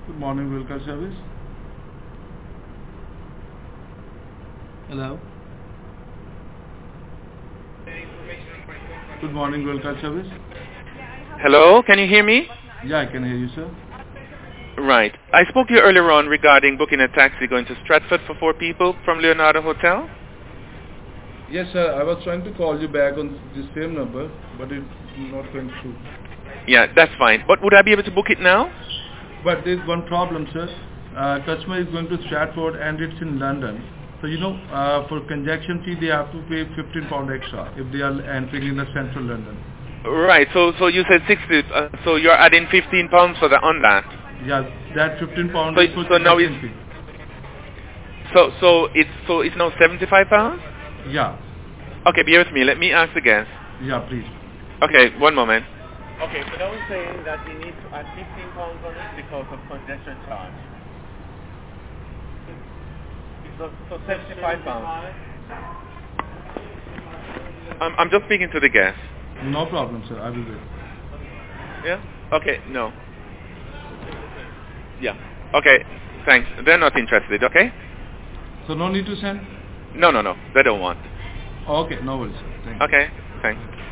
Good morning, Wilka service. Hello. Good morning, Wilka service. Hello, can you hear me? Yeah, I can hear you, sir. Right. I spoke to you earlier on regarding booking a taxi going to Stratford for 4 people from Leonardo Hotel. Yes, sir. I was trying to call you back on the same number, but it's not going through. Yeah, that's fine. But would I be able to book it now? But there's one problem, sir. Customer is going to Stratford and it's in London. So, for congestion fee, they have to pay £15 extra if they are entering in the central London. Right. So you said 60. So you're adding £15 for on that. Yeah, that £15 So is for so now congestion fee. it's now £75. Yeah. Okay, bear with me. Let me ask again. Yeah, please. Okay, one moment. Okay, so now we're saying that we need to add £15 on it because of congestion charge. So £75. I'm just speaking to the guest. No problem, sir. I will wait. Yeah? Okay, no. Yeah. Okay, thanks. They're not interested, okay? So no need to send? No, they don't want. Okay, no worries, sir. Thank you. Okay, thanks.